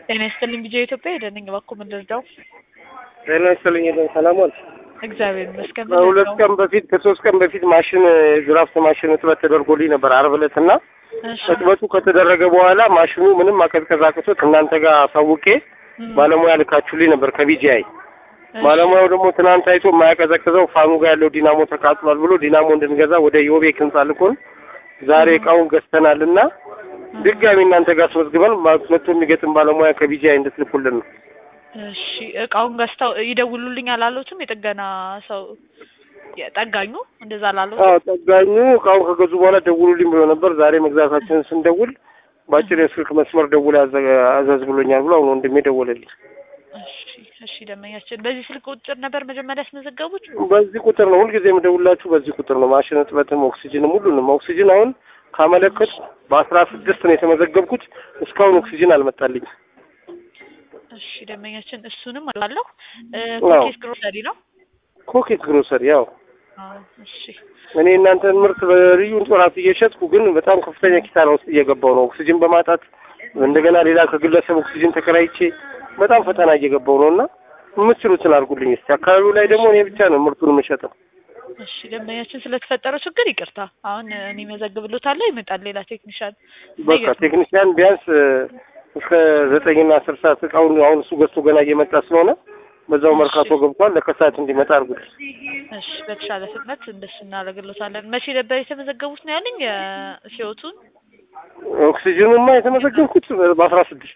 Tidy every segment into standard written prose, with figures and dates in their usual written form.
ጤና ይስጥልኝ ቢጄ ኢትዮጵያ ሄደንኝ ባኮ ምንድርዳው ጤና ይስጥልኝ ሰላም ዋል። እግዚአብሔር ይመስገን። ከሁለት ቀን በፊት ከሶስት ቀን በፊት ማሽን ግራፍት ማሽን እጥበት ተደርጎልኝ ነበር ዓርብ ዕለትና እጥበቱ ከተደረገ በኋላ ማሽኑ ምንም ማቀዝቀዝ አቅቶት እናንተ ጋር አሳውቄ ባለሙያ ልካችሁልኝ ነበር ከቢጂአይ። ባለሙያው ደግሞ ትናንት አይቶ የማያቀዘቅዘው ፋኑ ጋር ያለው ዲናሞ ተቃጥሏል ብሎ ዲናሞ እንድንገዛ ወደ ዮቤክ ህንጻ ልኮን ዛሬ እቃውን ገዝተናልና ድጋሚ እናንተ ጋር አስመዝግበን መጥቶ የሚገጥም ባለሙያ ከቢጂአይ እንድትልኩልን ነው። እሺ እቃውን ገዝተው ይደውሉልኝ አላሉትም? የጥገና ሰው ጠጋኙ እንደዛ አላሉትም? አዎ ጠጋኙ እቃውን ከገዙ በኋላ ደውሉልኝ ብሎ ነበር። ዛሬ መግዛታችንን ስንደውል ባጭር የስልክ መስመር ደውል አዘዝ ብሎኛል ብሎ አሁን ወንድሜ ደወለልኝ። እሺ ደመኛችን በዚህ ስልክ ቁጥር ነበር መጀመሪያ ያስመዘገቡት? በዚህ ቁጥር ነው ሁልጊዜ የምደውላችሁ፣ በዚህ ቁጥር ነው። ማሽን እጥበትም ኦክሲጅንም ሁሉንም ኦክሲጅን አሁን ካመለከት በ16 ነው የተመዘገብኩት። እስካሁን ኦክሲጅን አልመጣልኝ። እሺ ደመኛችን እሱንም አላለሁ። ኮኬት ግሮሰሪ ነው። ኮኬት ግሮሰሪ ያው እሺ እኔ እናንተን ምርት በልዩ ጥራት እየሸጥኩ ግን በጣም ከፍተኛ ኪሳራ ውስጥ እየገባው ነው። ኦክሲጅን በማጣት እንደገና ሌላ ከግለሰብ ኦክሲጅን ተከራይቼ በጣም ፈተና እየገባው ነውና የምትችሉትን አድርጉልኝ እስቲ። አካባቢው ላይ ደግሞ እኔ ብቻ ነው ምርቱን የምሸጠው። እሺ ደመኛችን ስለተፈጠረው ችግር ይቅርታ። አሁን እኔ መዘግብሎታለሁ፣ ይመጣል ሌላ ቴክኒሻን። በቃ ቴክኒሻን ቢያንስ እስከ 9 እና 10 ሰዓት እቃውን አሁን እሱ ገዝቶ ገና እየመጣ ስለሆነ በዛው መርካቶ ገብቷል፣ ለከሰዓት እንዲመጣ አድርጉት። እሺ በተሻለ ፍጥነት እንደሱ እናደርግሎታለን። መቼ ነበር የተመዘገቡት ነው ያለኝ? ሲኦቱን ኦክሲጅኑማ የተመዘገብኩት በ16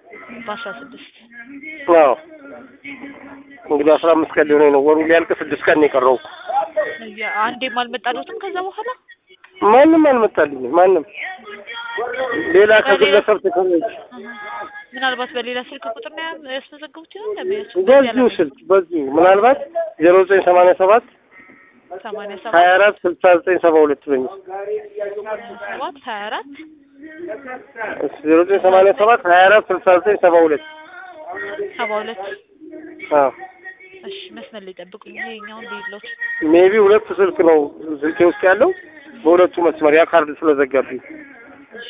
አዎ እንግዲህ 15 ቀን ሊሆነኝ ነው። ወሩ ሊያልቅ 6 ቀን ነው የቀረው። አንዴም አልመጣሉትም? ከዛ በኋላ ማንም አልመጣልኝም። ማንም ሌላ ከግለሰብ ተከራይቼ ምናልባት በሌላ ስልክ ቁጥር ነው ያስመዘገቡት ይሆን? በዚሁ ስልክ በዚሁ ምናልባት 0987 24 69 72 በሚል 24 0987 24 69 72 አዎ እሺ መስመር ላይ ጠብቁኝ። ይሄኛውን ቢሎት ሜቢ ሁለት ስልክ ነው ስልኬ ውስጥ ያለው፣ በሁለቱ መስመር ያ ካርድ ስለዘጋብኝ። እሺ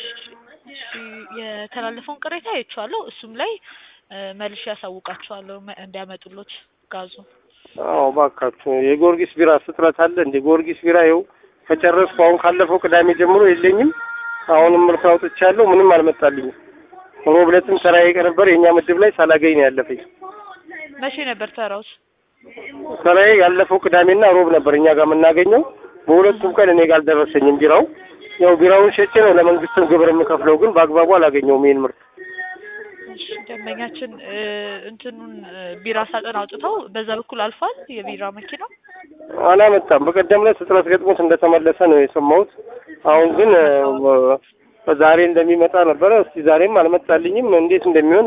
የተላለፈውን ቅሬታ አይቼዋለሁ። እሱም ላይ መልሼ ያሳውቃቸዋለሁ እንዲያመጡሎት ጋዙ። አዎ እባካችሁ የጊዮርጊስ ቢራ ስጥረት አለ እንደ ጊዮርጊስ ቢራ ይኸው ከጨረስኩ አሁን ካለፈው ቅዳሜ ጀምሮ የለኝም። አሁንም ምርት አውጥቻለሁ፣ ምንም አልመጣልኝም። ሮብ ዕለትም ተራዬ ነበር የኛ ምድብ ላይ ሳላገኝ ነው ያለፈኝ። መቼ ነበር ተራውስ? ተራዬ ያለፈው ቅዳሜና ሮብ ነበር እኛ ጋር የምናገኘው። በሁለቱም ቀን እኔ ጋር አልደረሰኝም ቢራው። ያው ቢራውን ሸጬ ነው ለመንግስትም ግብር የምከፍለው፣ ግን በአግባቡ አላገኘውም ይሄን ምርት። እሺ ደንበኛችን እንትኑን ቢራ ሳጥን አውጥተው በዛ በኩል አልፏል የቢራ መኪና አላመጣም። በቀደም ላይ እጥረት ገጥሞት እንደተመለሰ ነው የሰማሁት። አሁን ግን ዛሬ እንደሚመጣ ነበረ። እስቲ ዛሬም አልመጣልኝም፣ እንዴት እንደሚሆን።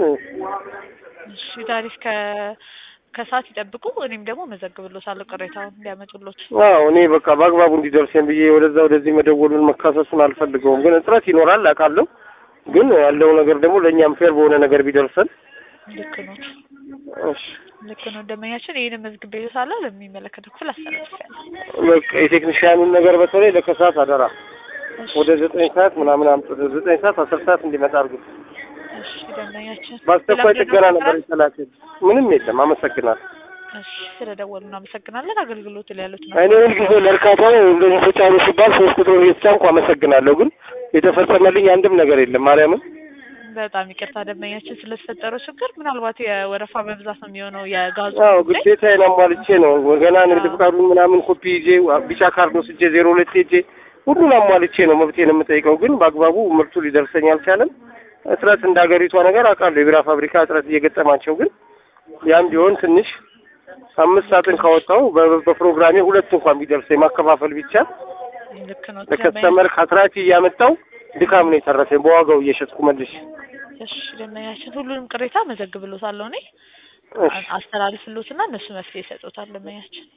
እሺ ታሪክ ከሰዓት ይጠብቁ፣ እኔም ደግሞ መዘግብሎታለሁ ቅሬታውን እንዲያመጡሎት። አዎ እኔ በቃ በአግባቡ እንዲደርሰኝ ብዬ ወደዚህ መደወሉን መካሰሱን አልፈልገውም። ግን እጥረት ይኖራል አውቃለሁ፣ ግን ያለው ነገር ደግሞ ለእኛም ፌር በሆነ ነገር ቢደርሰን። ልክ ነው። እሺ ልክ ነው ደንበኛችን። ይሄን መዝግቤሎታለሁ፣ ለሚመለከተው ክፍል አስተላልፋለሁ። በቃ የቴክኒሻኑን ነገር በተለይ ለከሰዓት አደራ ወደ 9 ሰዓት ምናምን አምጥቶ 9 ሰዓት 10 ሰዓት እንዲመጣ አድርጉ። እሺ ደንበኛችን በአስቸኳይ ጥገና ነበር የተላከኝ። ምንም የለም። አመሰግናለሁ። እሺ ስለደወሉ እናመሰግናለን። አገልግሎት ላይ ያሉት ነው። እኔ ሁልጊዜ ለእርካታው እንደዚህ ተጫኑ ሲባል 3 ቁጥር እየተጫንኩ አመሰግናለሁ፣ ግን የተፈጸመልኝ አንድም ነገር የለም። ማርያምን በጣም ይቅርታ ደንበኛችን ስለተፈጠረው ችግር። ምናልባት የወረፋ መብዛት ነው የሚሆነው የጋዙ። አዎ ግዴታዬን አሟልቼ ነው ገና ንግድ ፍቃዱን ምናምን ኮፒ ይዤ ቢጫ ካርድ ወስጄ 02 ሄጄ ሁሉን አሟልቼ ነው መብቴን የምጠይቀው፣ ግን በአግባቡ ምርቱ ሊደርሰኝ አልቻለም። እጥረት እንዳገሪቷ ነገር አውቃለሁ፣ የቢራ ፋብሪካ እጥረት እየገጠማቸው፣ ግን ያም ቢሆን ትንሽ 5 ሰዓትን ካወጣው በፕሮግራሜ 2 እንኳን ቢደርሰኝ ማከፋፈል ቢቻል ልክ ነው። ለከስተመር ካትራፊ እያመጣው ድካም ነው የተረፈኝ በዋጋው እየሸጥኩ መልሽ። እሺ ደንበኛችን ሁሉንም ቅሬታ መዘግብሎታለሁ እኔ አስተላልፍሎትና እነሱ መፍትሄ ይሰጡታል ደንበኛችን።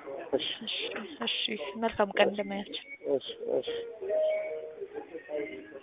እሺ እሺ መልካም ቀን ደንበኛችን። እሺ